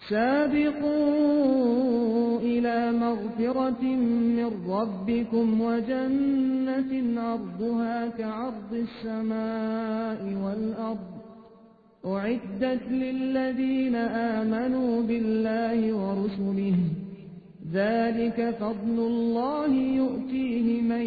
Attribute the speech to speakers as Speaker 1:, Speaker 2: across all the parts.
Speaker 1: سابقوا إلى مغفرة من ربكم وجنة عرضها كعرض السماء والأرض أعدت للذين آمنوا بالله ورسله ذلك فضل الله يؤتيه من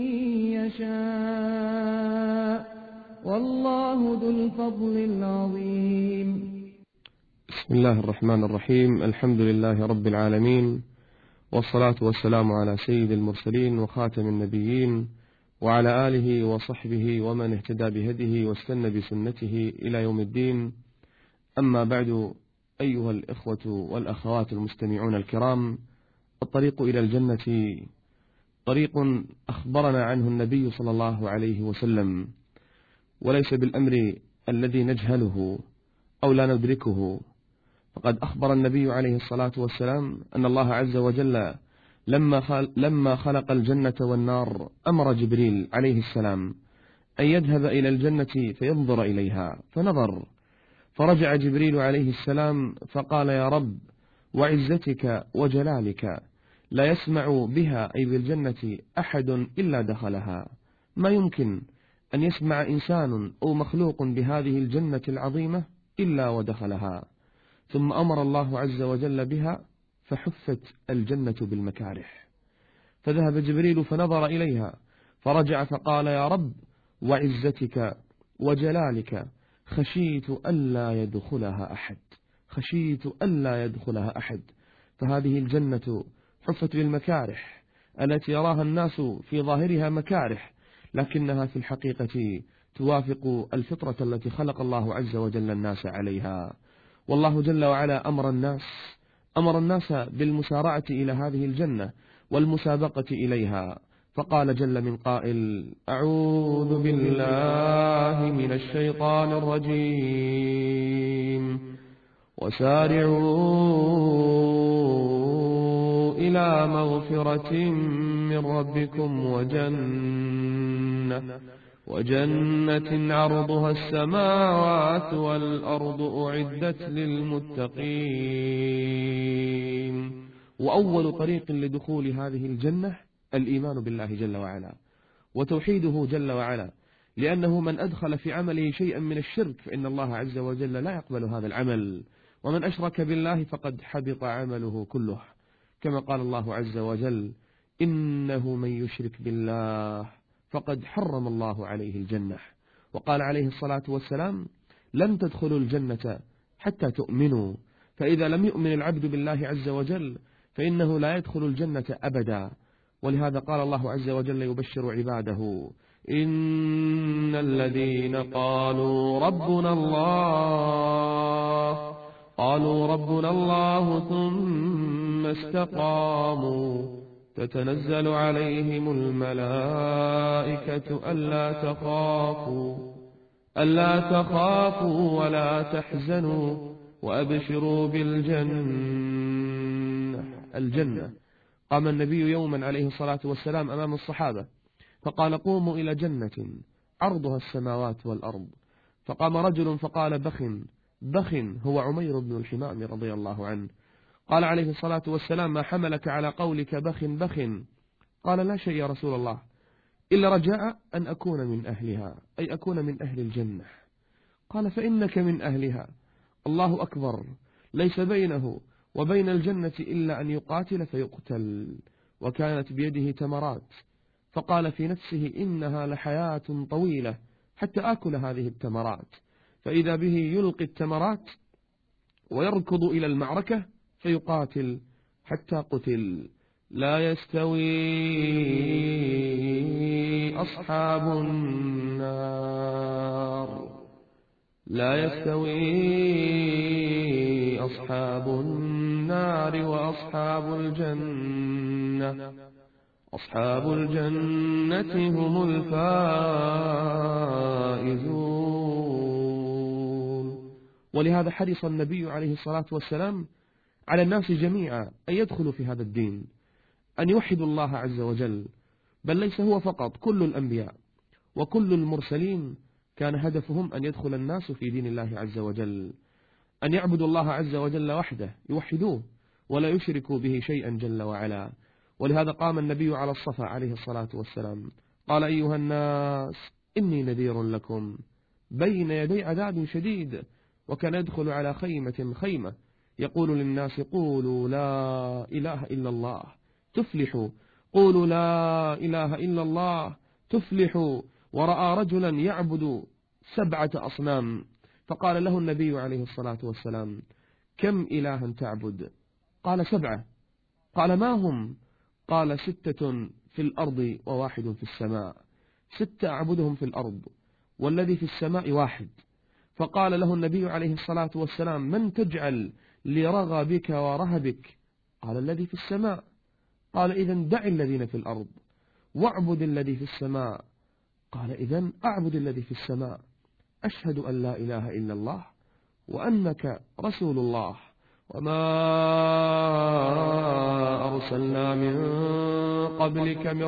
Speaker 1: يشاء والله ذو الفضل العظيم.
Speaker 2: بسم الله الرحمن الرحيم. الحمد لله رب العالمين، والصلاة والسلام على سيد المرسلين وخاتم النبيين وعلى آله وصحبه ومن اهتدى بهديه واستنى بسنته إلى يوم الدين. أما بعد، أيها الإخوة والأخوات المستمعون الكرام، الطريق إلى الجنة طريق أخبرنا عنه النبي صلى الله عليه وسلم، وليس بالأمر الذي نجهله أو لا ندركه. فقد أخبر النبي عليه الصلاة والسلام أن الله عز وجل لما خلق الجنة والنار أمر جبريل عليه السلام أن يذهب إلى الجنة فينظر إليها، فنظر، فرجع جبريل عليه السلام فقال: يا رب وعزتك وجلالك لا يسمع بها أي بالجنة أحد إلا دخلها. ما يمكن أن يسمع إنسان أو مخلوق بهذه الجنة العظيمة إلا ودخلها. ثم أمر الله عز وجل بها فحفت الجنة بالمكارح، فذهب جبريل فنظر إليها فرجع فقال: يا رب وعزتك وجلالك خشيت ألا يدخلها أحد، خشيت ألا يدخلها أحد. فهذه الجنة حفت بالمكارح التي يراها الناس في ظاهرها مكارح، لكنها في الحقيقة توافق الفطرة التي خلق الله عز وجل الناس عليها. والله جل وعلا أمر الناس بالمسارعة إلى هذه الجنة والمسابقة إليها، فقال جل من قائل: أعوذ بالله من الشيطان الرجيم، وسارعوا إلى مغفرة من ربكم وجنة عرضها السماوات والأرض أعدت للمتقين. وأول طريق لدخول هذه الجنة الإيمان بالله جل وعلا وتوحيده جل وعلا، لأنه من أدخل في عمله شيئا من الشرك فإن الله عز وجل لا يقبل هذا العمل، ومن أشرك بالله فقد حبط عمله كله، كما قال الله عز وجل: إنه من يشرك بالله فقد حرم الله عليه الجنة. وقال عليه الصلاة والسلام: لن تدخلوا الجنة حتى تؤمنوا، فإذا لم يؤمن العبد بالله عز وجل فإنه لا يدخل الجنة أبدا. ولهذا قال الله عز وجل يبشر عباده: إن الذين قالوا ربنا الله ثم استقاموا تتنزل عليهم الملائكة ألا تخافوا ولا تحزنوا وأبشروا الجنة. قام النبي يوما عليه الصلاة والسلام أمام الصحابة فقال: قوموا إلى جنة عرضها السماوات والأرض. فقام رجل فقال: بخ هو عمير بن الحمام رضي الله عنه. قال عليه الصلاة والسلام: ما حملك على قولك بخ؟ قال: لا شيء يا رسول الله، إلا رجاء أن أكون من أهلها، أي أكون من أهل الجنة. قال: فإنك من أهلها. الله أكبر، ليس بينه وبين الجنة إلا أن يقاتل فيقتل، وكانت بيده تمرات، فقال في نفسه: إنها لحياة طويلة حتى آكل هذه التمرات. فإذا به يلقي التمرات ويركض إلى المعركة فيقاتل حتى قتل. لا يستوي أصحاب النار وأصحاب الجنة، أصحاب الجنة هم الفائزون. ولهذا حرص النبي عليه الصلاة والسلام على الناس جميعا أن يدخلوا في هذا الدين، أن يوحدوا الله عز وجل. بل ليس هو فقط، كل الأنبياء وكل المرسلين كان هدفهم أن يدخل الناس في دين الله عز وجل. أن يعبدوا الله عز وجل وحده، يوحدوه ولا يشركوا به شيئا جل وعلا. ولهذا قام النبي على الصفا عليه الصلاة والسلام قال: أيها الناس إني نذير لكم بين يدي عذاب شديد. وكان يدخل على خيمة يقول للناس: قولوا لا إله إلا الله تفلحوا، قولوا لا إله إلا الله تفلحوا. ورأى رجلا يعبد 7 أصنام، فقال له النبي عليه الصلاة والسلام: كم إلها تعبد؟ قال: 7. قال: ما هم؟ قال: 6 في الأرض و1 في السماء. 6 أعبدهم في الأرض والذي في السماء 1. فقال له النبي عليه الصلاة والسلام: من تجعل لرغبك ورهبك؟ قال: الذي في السماء. قال: إذن دع الذين في الأرض واعبد الذي في السماء. قال: إذن أعبد الذي في السماء. أشهد أن لا إله إلا الله وأنك رسول الله، وما أرسلنا من قبلك من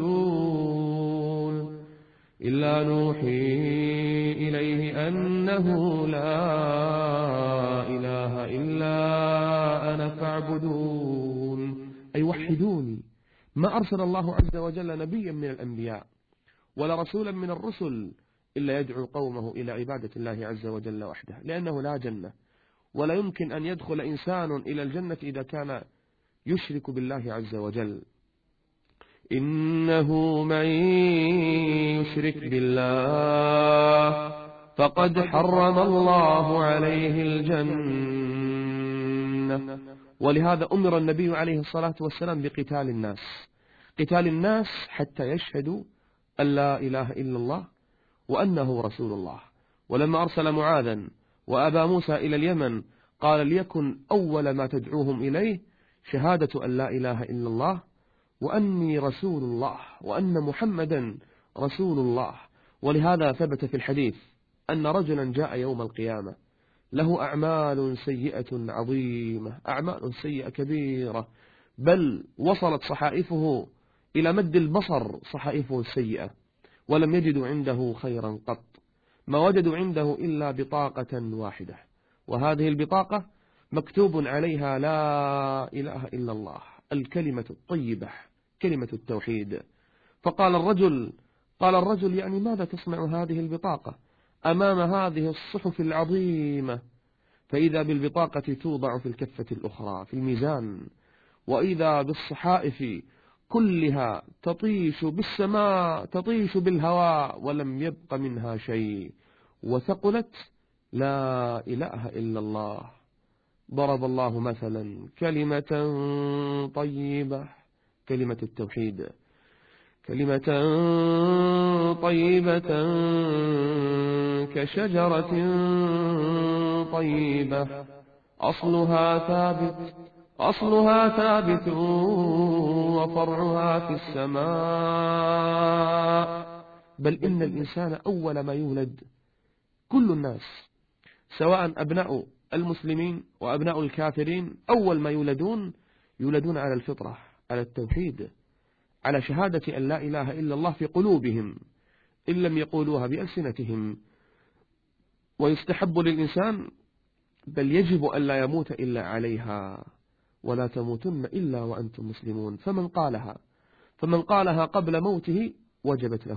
Speaker 2: رسول إلا نوحي إليه أنه لا إله إلا أنا فاعبدون، أي وحدوني. ما أرسل الله عز وجل نبيا من الأنبياء ولا رسولا من الرسل إلا يدعو قومه إلى عبادة الله عز وجل وحده، لأنه لا جنة، ولا يمكن أن يدخل إنسان إلى الجنة إذا كان يشرك بالله عز وجل. إنه من يشرك بالله فقد حرم الله عليه الجنة. ولهذا أمر النبي عليه الصلاة والسلام بقتال الناس، قتال الناس حتى يشهدوا أن لا إله إلا الله وأنه رسول الله. ولما أرسل معاذا وأبا موسى إلى اليمن قال: ليكن أول ما تدعوهم إليه شهادة أن لا إله إلا الله وأني رسول الله وأن محمدا رسول الله. ولهذا ثبت في الحديث أن رجلا جاء يوم القيامة له أعمال سيئة عظيمة، أعمال سيئة كبيرة، بل وصلت صحائفه إلى مد البصر صحائفه السيئة، ولم يجدوا عنده خيرا قط، ما وجدوا عنده إلا بطاقة واحدة، وهذه البطاقة مكتوب عليها لا إله إلا الله، الكلمة الطيبة، كلمة التوحيد. فقال الرجل يعني ماذا تصنع هذه البطاقة أمام هذه الصحف العظيمة؟ فإذا بالبطاقة توضع في الكفة الأخرى في الميزان، وإذا بالصحائف كلها تطيش بالسماء تطيش بالهواء ولم يبق منها شيء، وثقلت لا إله إلا الله. ضرب الله مثلا كلمة طيبة، كلمة التوحيد، كلمة طيبة كشجرة طيبة أصلها ثابت وفرعها في السماء. بل إن الإنسان أول ما يولد، كل الناس سواء أبناء المسلمين وأبناء الكافرين، أول ما يولدون على الفطرة، على التوحيد، على شهادة أن لا إله إلا الله في قلوبهم إن لم يقولوها بألسنتهم. ويستحب للإنسان، بل يجب أن لا يموت إلا عليها، ولا تموتن إلا وأنتم مسلمون. فمن قالها قبل موته وجبت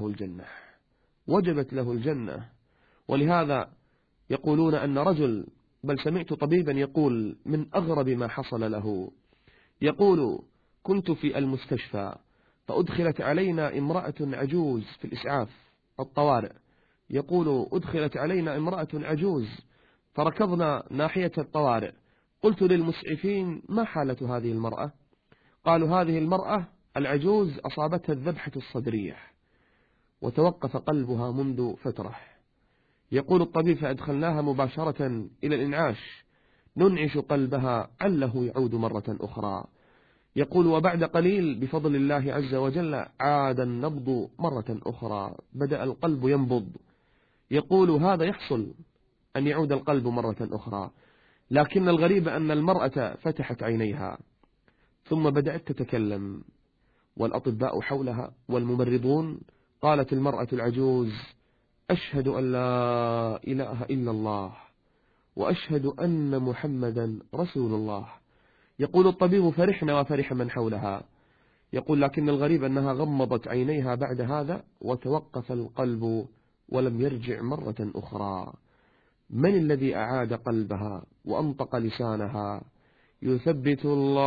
Speaker 2: له الجنة. ولهذا يقولون أن رجل، بل سمعت طبيبا يقول من أغرب ما حصل له، يقول: كنت في المستشفى فأدخلت علينا امرأة عجوز في الإسعاف الطوارئ، يقول: أدخلت علينا امرأة عجوز فركضنا ناحية الطوارئ، قلت للمسعفين: ما حالة هذه المرأة؟ قالوا: هذه المرأة العجوز أصابتها الذبحة الصدرية وتوقف قلبها منذ فترة. يقول الطبيب: فأدخلناها مباشرة إلى الإنعاش ننعش قلبها عله يعود مرة أخرى. يقول: وبعد قليل بفضل الله عز وجل عاد النبض مرة أخرى، بدأ القلب ينبض. يقول: هذا يحصل أن يعود القلب مرة أخرى، لكن الغريب أن المرأة فتحت عينيها ثم بدأت تتكلم، والأطباء حولها والممرضون. قالت المرأة العجوز: أشهد أن لا إله إلا الله وأشهد أن محمدا رسول الله. يقول الطبيب: فرحنا وفرح من حولها. يقول: لكن الغريب أنها غمضت عينيها بعد هذا وتوقف القلب ولم يرجع مرة أخرى. من الذي أعاد قلبها وأنطق لسانها؟ يثبت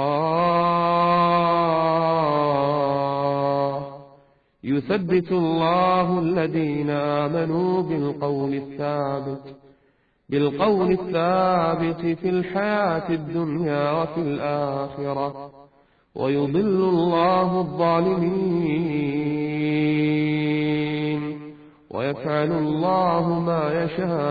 Speaker 2: الله الذين آمنوا بالقول الثابت في الحياة الدنيا وفي الآخرة، ويضل الله الظالمين، ويفعل الله ما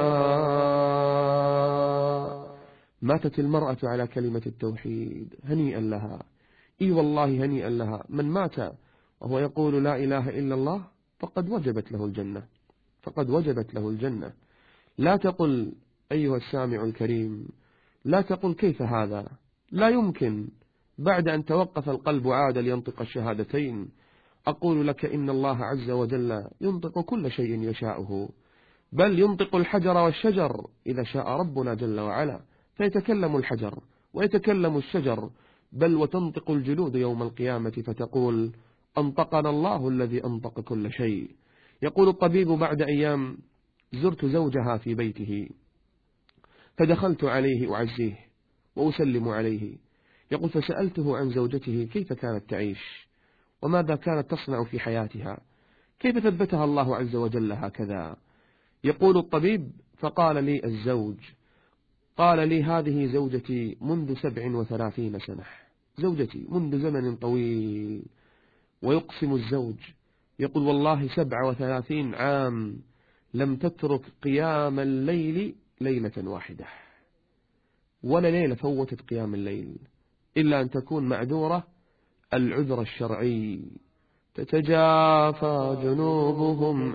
Speaker 2: يشاء. ماتت المرأة على كلمة التوحيد، هنيئا لها. إي والله هنيئا لها. من مات وهو يقول لا إله إلا الله فقد وجبت له الجنة. لا تقل أيها السامع الكريم، لا تقل كيف هذا، لا يمكن. بعد أن توقف القلب عاد لينطق الشهادتين. أقول لك إن الله عز وجل ينطق كل شيء يشاءه، بل ينطق الحجر والشجر إذا شاء ربنا جل وعلا، فيتكلم الحجر ويتكلم الشجر، بل وتنطق الجلود يوم القيامة فتقول: أنطقنا الله الذي أنطق كل شيء. يقول الطبيب: بعد أيام زرت زوجها في بيته، فدخلت عليه أعزيه وأسلم عليه. يقول: فسألته عن زوجته كيف كانت تعيش وماذا كانت تصنع في حياتها، كيف ثبتها الله عز وجل هكذا. يقول الطبيب: فقال لي الزوج، قال لي: هذه زوجتي منذ 37 سنة، زوجتي منذ زمن طويل. ويقسم الزوج يقول: والله 37 عام لم تترك قيام الليل ليلة واحدة، ولا ليلة فوتت قيام الليل إلا أن تكون معذورة العذر الشرعي. تتجافى جنوبهم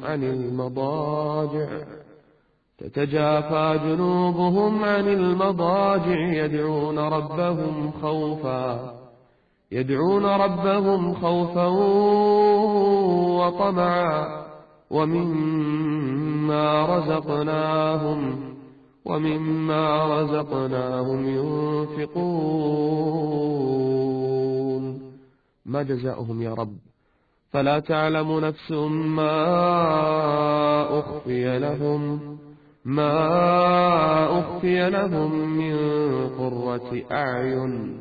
Speaker 2: عن المضاجع يدعون ربهم خوفا وطمعا ومما رزقناهم ينفقون. ما جزاؤهم يا رب؟ فلا تعلم نفس ما أخفي لهم من قرة أعين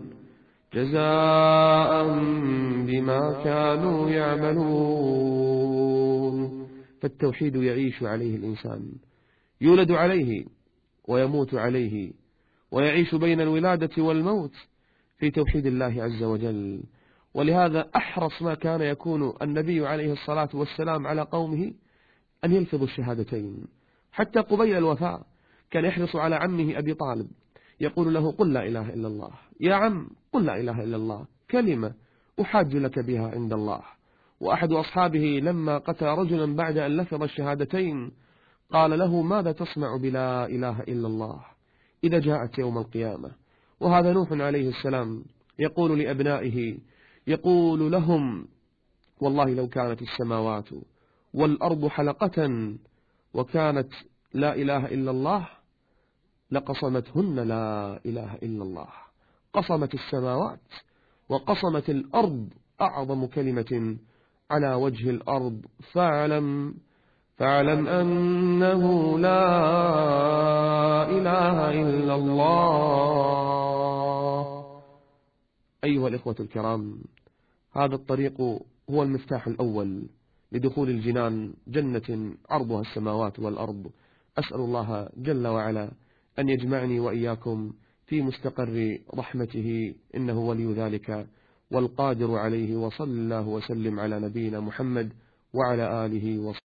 Speaker 2: جزاء بما كانوا يعملون. فالتوحيد يعيش عليه الإنسان، يولد عليه ويموت عليه، ويعيش بين الولادة والموت في توحيد الله عز وجل. ولهذا أحرص ما كان يكون النبي عليه الصلاة والسلام على قومه أن يلفظوا الشهادتين. حتى قبيل الوفاة كان يحرص على عمه أبي طالب، يقول له: قل لا إله إلا الله يا عم، قل لا إله إلا الله، كلمة أحاج لك بها عند الله. وأحد أصحابه لما قتل رجلا بعد أن لفظ الشهادتين قال له: ماذا تصنع بلا إله إلا الله إذا جاءت يوم القيامة؟ وهذا نوح عليه السلام يقول لأبنائه، يقول لهم: والله لو كانت السماوات والأرض حلقة وكانت لا إله إلا الله لقصمتهن لا إله إلا الله. قصمت السماوات وقصمت الأرض أعظم كلمة على وجه الأرض. فاعلم أنه لا إله إلا الله. أيها الإخوة الكرام، هذا الطريق هو المفتاح الأول لدخول الجنان، جنة عرضها السماوات والأرض. أسأل الله جل وعلا أن يجمعني وإياكم في مستقر رحمته، إنه ولي ذلك والقادر عليه. وصلى الله وسلم على نبينا محمد وعلى آله وصحبه.